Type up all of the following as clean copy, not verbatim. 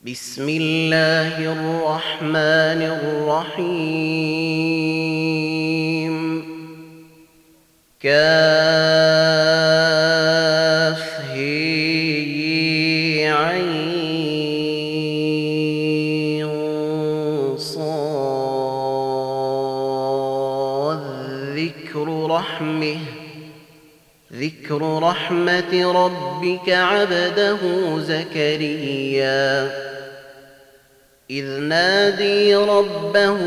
بسم الله الرحمن الرحيم كافها ذكر رحمة ربك عبده زكريا إذ نادي ربه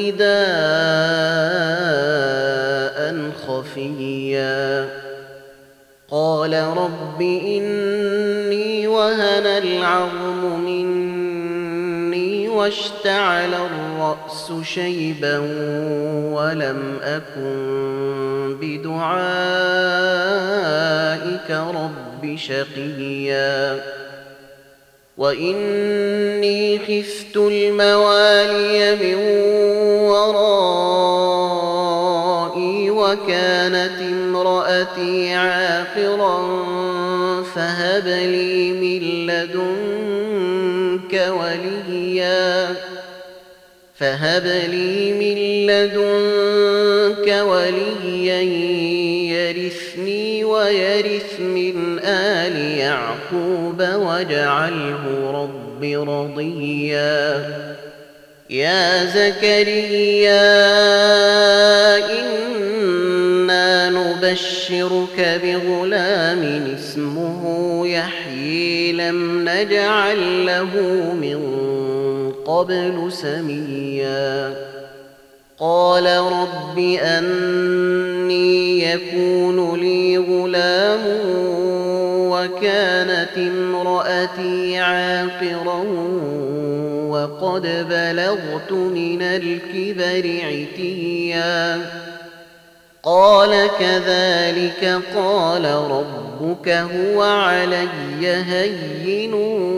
نداء خفيا قال رب إني وهن العظم مني واشتعل الرأس شيبا ولم أكن بدعائك رب شقيا وإني خفت الموالي من ورائي وكانت امرأتي عاقرا فهب لي من لدنك وليا يرثني ويرث من آل يعقوب واجعله رب رضيا يا زكريا إنا نبشرك بغلام اسمه يحيى لم نجعل له من قبل سميا قال رب أني يكون لي غلام وكانت امرأتي عاقرا وقد بلغت من الكبر عتيا قال كذلك قال ربك هو علي هين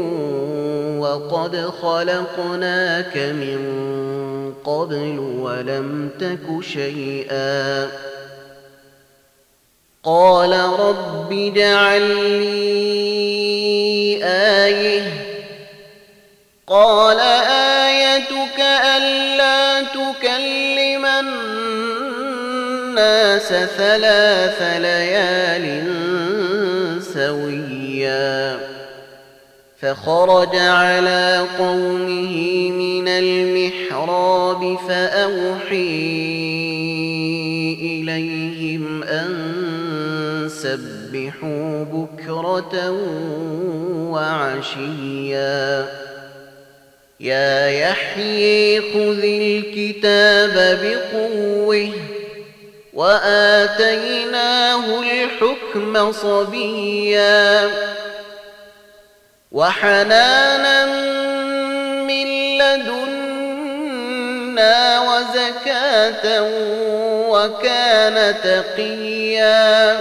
وقد خلقناك من قبل ولم تك شيئا قال رب اجعل لي آية قال آيتك ألا تكلم الناس 3 ليال سويا فخرج على قومه من المحراب فأوحي إليهم أن سبحوا بكرة وعشيا يا يحيى خذ الكتاب بقوة وآتيناه الحكم صبيا وحنانا من لدنا وزكاة وكان تقيا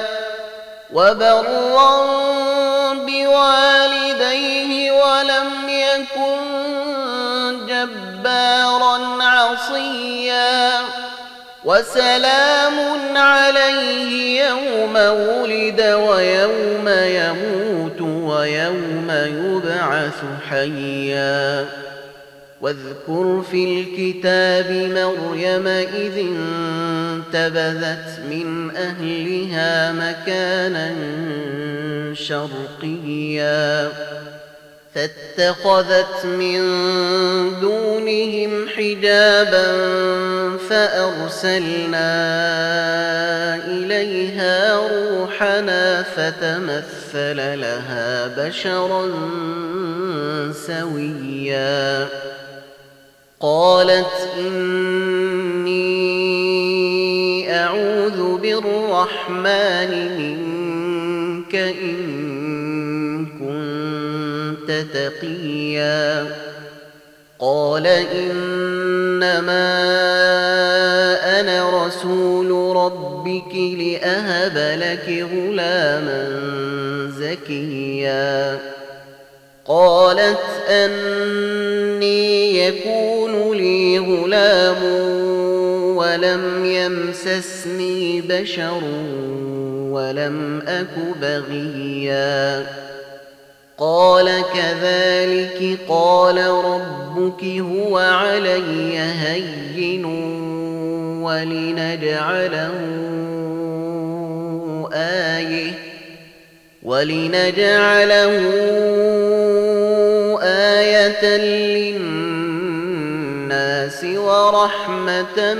وبرا بوالديه ولم يكن جبارا عصيا وسلام عليه يوم ولد ويوم يموت ويوم يبعث حيا واذكر في الكتاب مريم إذ انتبذت من أهلها مكانا شرقيا فاتخذت من دونهم حجابا فأرسلنا إليها روحنا فتمثل لها بشرا سويا قالت إني أعوذ بالرحمن منك إن كنت تقيا قال إنما أنا رسول ربك لأهب لك غلاما زكيا قالت أني يكون لي غلام ولم يمسسني بشر ولم أك بغيا قال كذلك قال ربك هو علي هين ولنجعله آية للناس ورحمة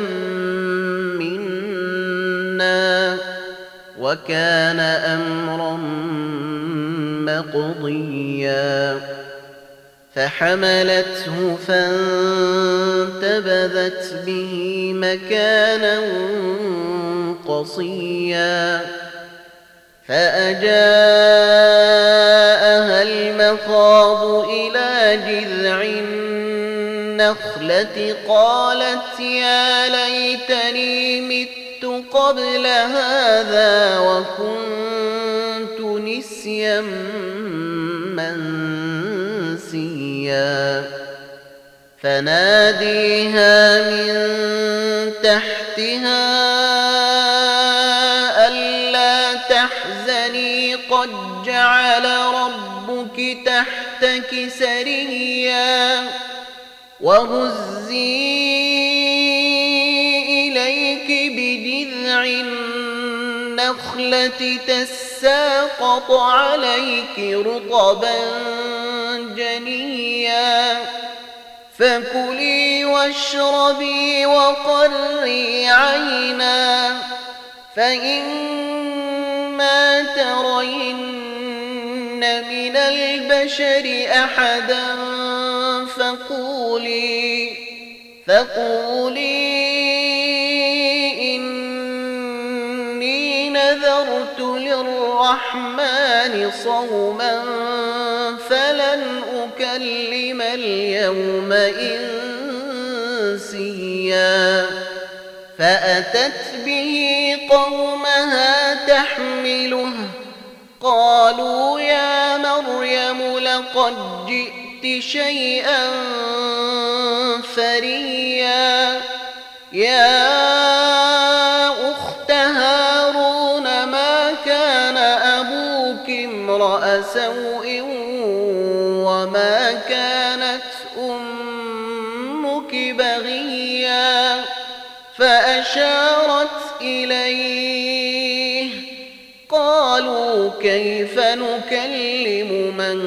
منا وكان أمرا مقضيا فحملته فانتبذت به مكانا قصيا فأجاءها المخاض إلى جذع النخلة قالت يا ليتني مت قبل هذا وكنت نسيا منسيا فناديها من تحتها ألا تحزني قد جعل ربك تحتك سريا وهزي إليك بجذع النخلة تساقط عليك رطبا جنيا فكلي واشربي وقري عينا فإما ترين من البشر أحدا فقولي إني نذرت للرحمن صوما فلن أكلم اليوم إنسيا فأتت به قومها تحمله قالوا يا مريم لقد جئت شيئا فريا يا أخت هارون ما كان أبوك امرأ سوء وما كانت أمك بغيا فأشارت إليه قالوا كيف نكلم من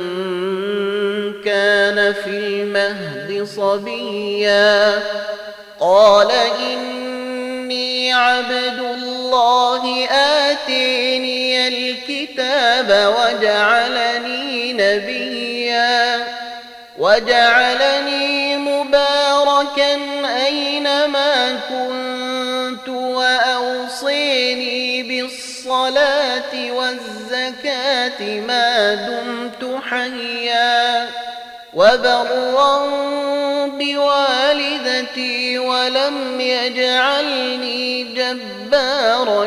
كان في المهد صبيا قال إني عبد الله آتيني الكتاب وجعلني مباركا أينما كنت وأوصيني بالصلاة والزكاة ما دمت حيا وبرا بوالدتي ولم يجعلني جبارا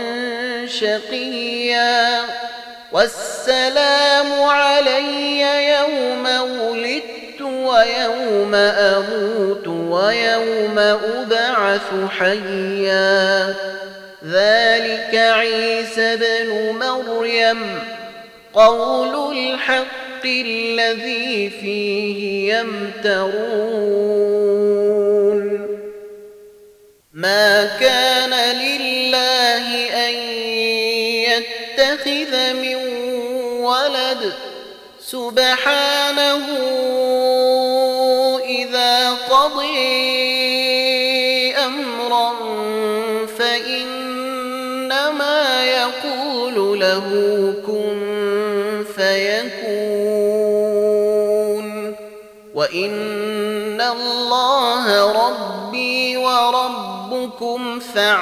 شقيا والسلام علي يوم ولدت ويوم أموت ويوم أبعث حيا ذلك عيسى بن مريم قول الحق الذي فيه يمترون ما كان لله أن يتخذ من ولد سبحانه إذا قضي أمرا فإنما يقول له كن فيكون وإن الله ربي وربكم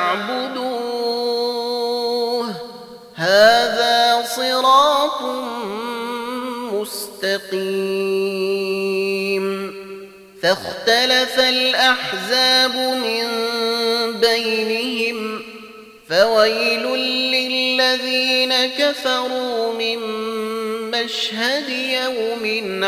فاعبدوه هذا صراط مستقيم فاختلف الأحزاب من بينهم فويل للذين كفروا من مشهد يوم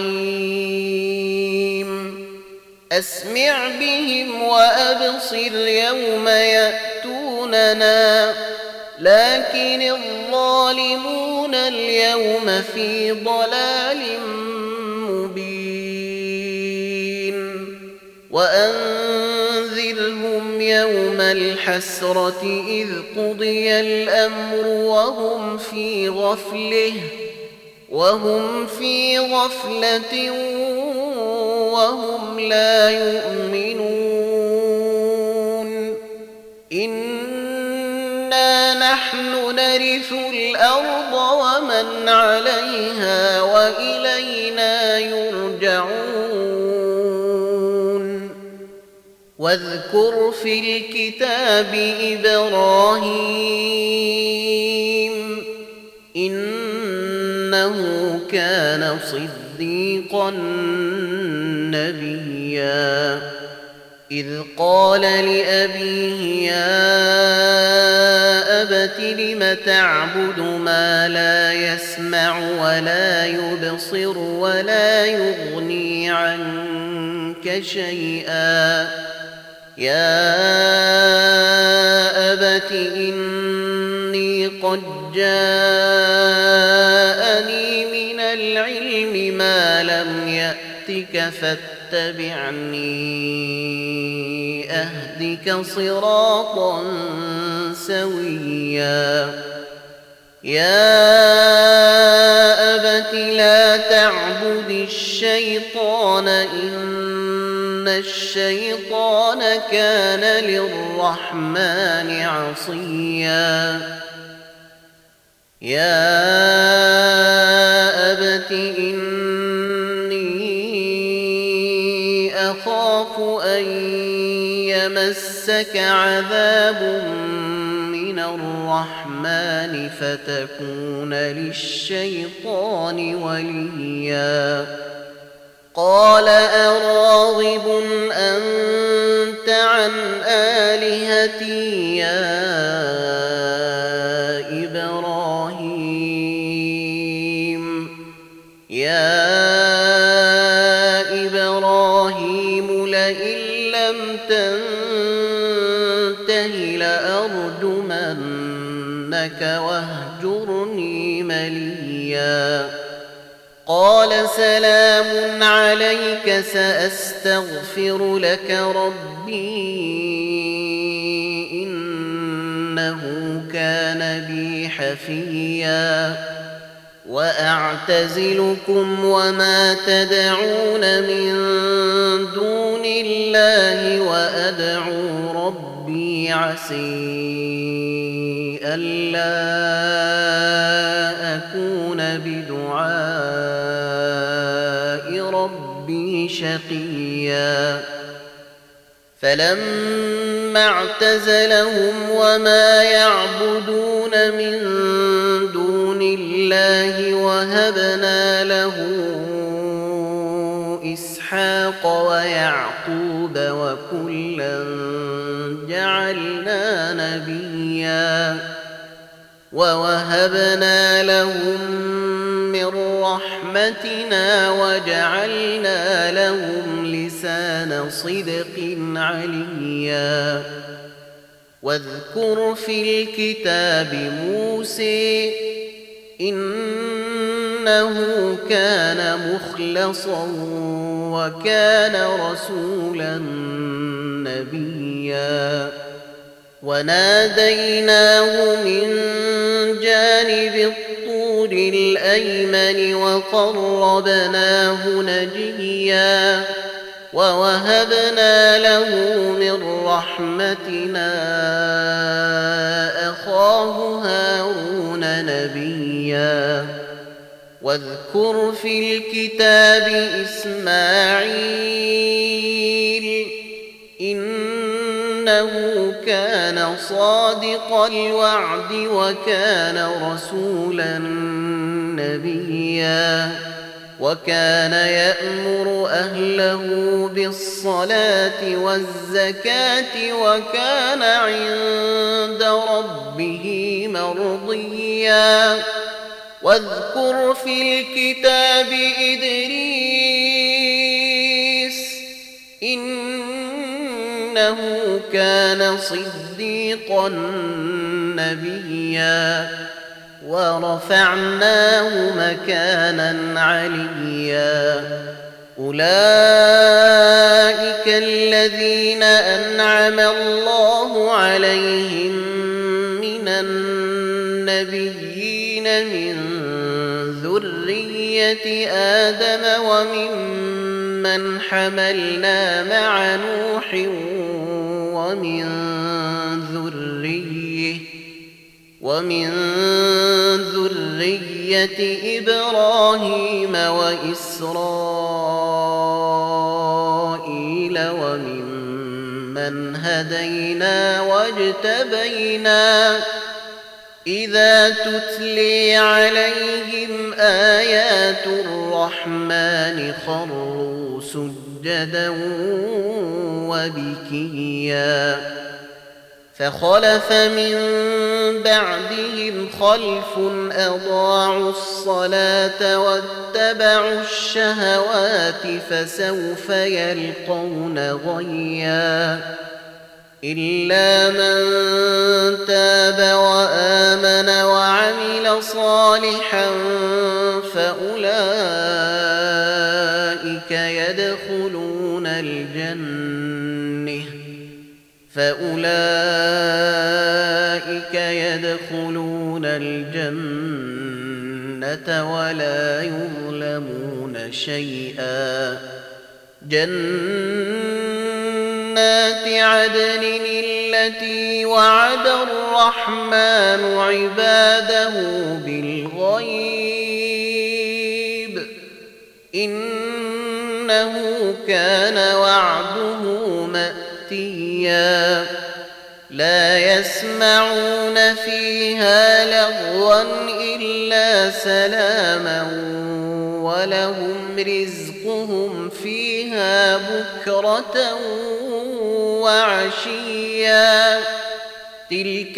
عظيم أسمع بهم وأبصر يوم يأتوننا لكن الظالمون اليوم في ضلال مبين وأنذرهم يوم الحسرة إذ قضي الأمر وهم في غفلة وهم لا يؤمنون إنا نحن نرث الأرض ومن عليها وإلينا يرجعون واذكر في الكتاب إبراهيم إنه كان صديقا نبيا إذ قال لأبيه يا أبت لم تعبد ما لا يسمع ولا يبصر ولا يغني عنك شيئا يا أبت إني قد جاءني من العلم ما لم يأتك فاتبعني أهدك صراطا سويا يا أبت لا تعبد الشيطان إن الشيطان كان للرحمن عصيا يا أبت إني أخاف أن يمسك عذاب من الرحمن فتكون للشيطان وليا قال أراغب أنت عن آلهتي يا إبراهيم لئن لم تنته لأرجمنك واهجرني مليا قال سلام عليك سأستغفر لك ربي إنه كان بي حفيا وأعتزلكم وما تدعون من دون الله وأدعو ربي عسي ألا أكون بدعاء ربي شقيا فلما اعتزلهم وما يعبدون من دون الله وهبنا له إسحاق ويعقوب وكلا جعلنا نبيا ووهبنا لهم من رحمتنا وجعلنا لهم لسان صدق عليا واذكر في الكتاب موسى إنه كان مخلصا وكان رسولا نبيا وناديناه من جانب الطور الأيمن وقربناه نجيا ووهبنا له من رحمتنا أخاه هارون نبيا واذكر في الكتاب إسماعيل إنه كان صادق الوعد وكان رسولا نبيا وكان يأمر أهله بالصلاة والزكاة وكان عند ربه مرضيا واذكر في الكتاب إدريس إنه إنه كان صديقا نبيا ورفعناه مكانا عليا أولئك الذين أنعم الله عليهم من النبيين من ذرية آدم وممن حملنا مع نوح ومن ذرية إبراهيم وإسرائيل وممن هدينا واجتبينا إذا تتلي عليهم آيات الرحمن خروا سجدا وبكيا فخلف من بعدهم خلف أضاعوا الصلاة واتبعوا الشهوات فسوف يلقون غيا إلا من تاب وآمن وعمل صالحا فأولئك يدخلون الجنة ولا يظلمون شيئا جنات عدن التي وعد الرحمن عباده بالغيب إنه كان وعده مأتيا لا يسمعون فيها لغوا إلا سلاما ولهم رزقهم فيها بكرة وعشيا تلك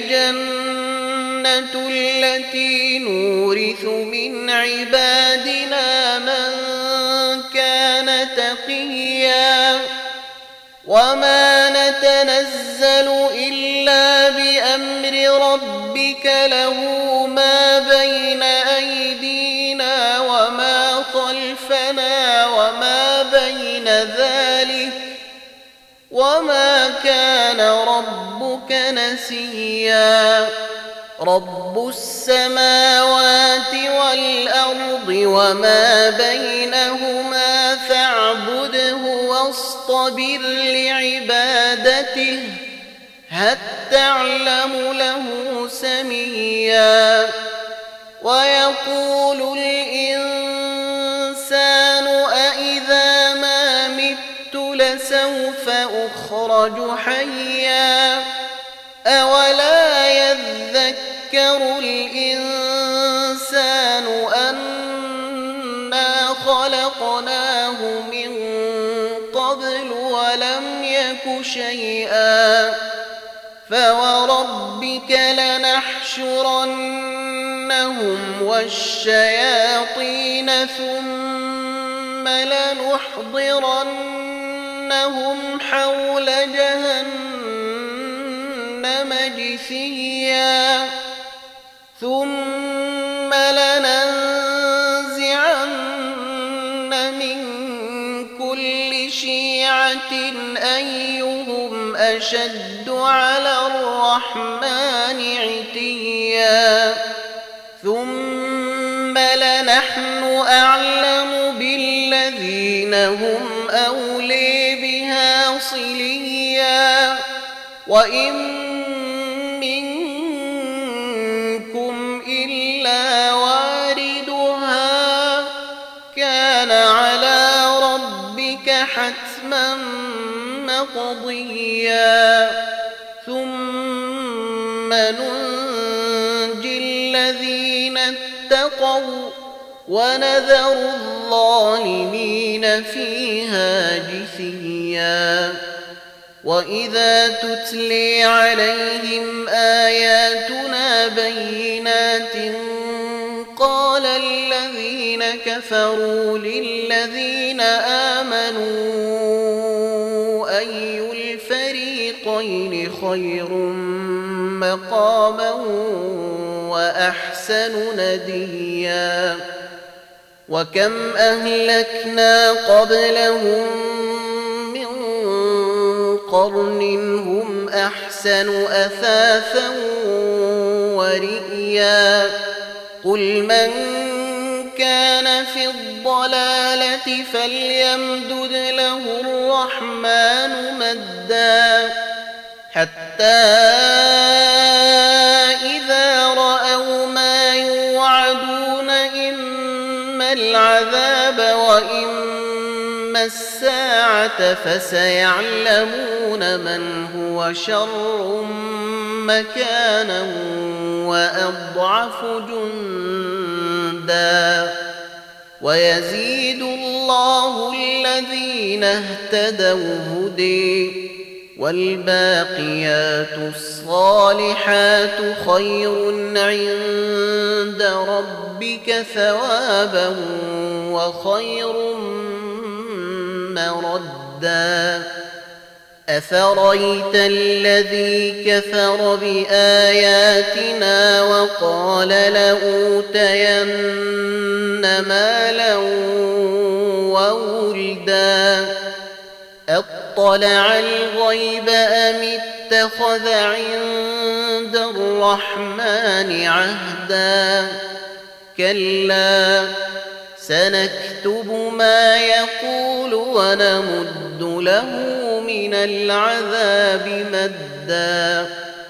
الجنة التي نورث من عبادنا من كان تقيا وما نتنزل إلا بأمر ربك له ما بين أيدينا وما خلفنا وما بين ذلك وما كان ربك نسيا رب السماوات والأرض وما بينهما فاعبده واصطبر لعبادته هل تعلم له سميا ويقول الإنسان أإذا ما مت لسوف أخرج حيا أولا يذكر الإنسان أنا خلقناه من قبل ولم يك شيئا فوربك لنحشرنهم والشياطين ثم لنحضرنهم حول جهنم جثيا ثم لننزعن من كل شيعة أيهم أشد على الرحمن عتيا ثم لنحن أعلم بالذين هم أولي بها صليا وإن منكم إلا واردها كان على ربك حتما مقضيا ثم ننجي الذين اتقوا ونذر الظالمين فيها جثيا وإذا تتلي عليهم آياتنا بينات قال الذين كفروا للذين آمنوا أي الفريقين خير مقاما وأحسن نديا وكم أهلكنا قبلهم من قرن هم أحسن أثاثا ورئيا قل من كان في الضلالة فليمدد له الرحمن مدا حتى إذا رأوا ما يوعدون إما العذاب وإما الساعة فسيعلمون من هو شر مكانا وأضعف جندا ويزيد الله الذين اهتدوا هدي والباقيات الصالحات خير عند ربك ثوابا وخير مردا أفرأيت الذي كفر بآياتنا وقال لأوتين مالا وولدا أطلع الغيب أم اتخذ عند الرحمن عهدا كلا سنكتب ما يقول ونمد له من العذاب مدا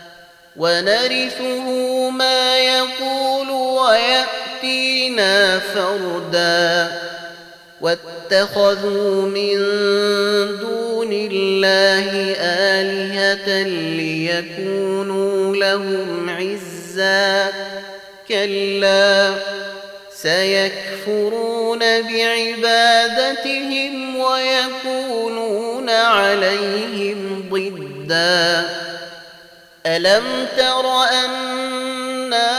ونرثه ما يقول ويأتينا فردا واتخذوا من دون الله آلهة ليكونوا لهم عزا كلا سيكفرون بعبادتهم ويكونون عليهم ضدا ألم تر أنا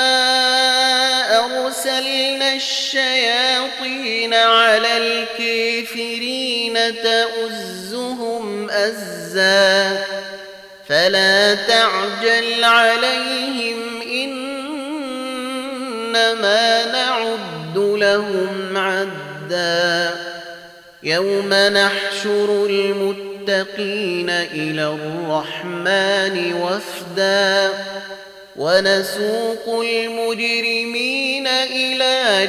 أرسلنا الشياطين على الكافرين تؤزهم أزا فلا تعجل عليهم إنما نعد لهم عدا يوم نحشر المتقين إلى الرحمن وفدا ونسوق المجرمين إلى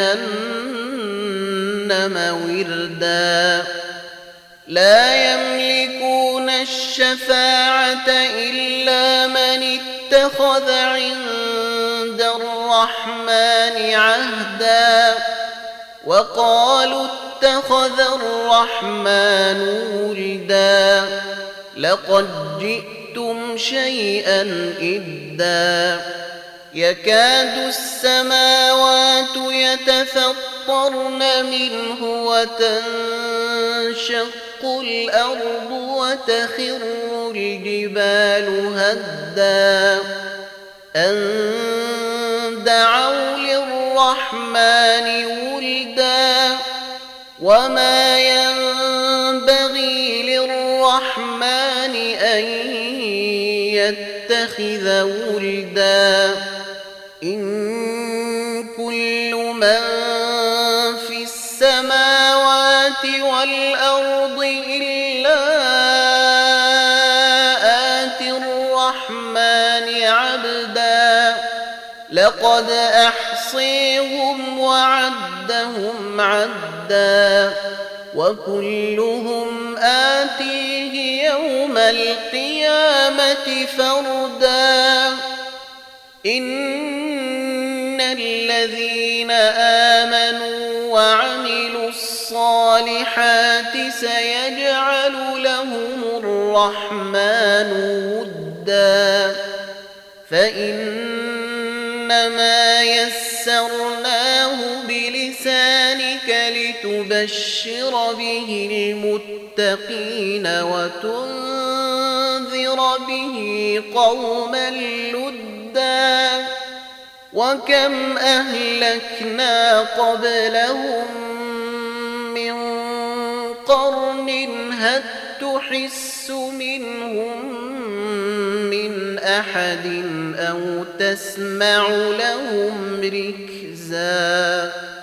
جهنم وردا لا يملكون الشفاعة إلا من اتخذ عند الرحمن عهدا وقالوا اتخذ الرحمن ولدا لقد جئتم شيئا إدا يكاد السماوات يتفطرن منه وتنشق الأرض وتخر الجبال هدا أن دعوا للرحمن ولدا وما ينبغي للرحمن أن يتخذ ولدا إن كل من في السماوات والأرض إلا آتي الرحمن عبدا لقد أحصيهم وعدهم عدا وكلهم آتيه يوم القيامة فردا إن الذين آمنوا وعملوا الصالحات سيجعل لهم الرحمن ودا فإنما يسرناه بلسانك لتبشر به المتقين وتنذر به قوما لدا وكم أهلكنا قبلهم من قرن هل تحس منهم أحد أو تسمع لهم ركزا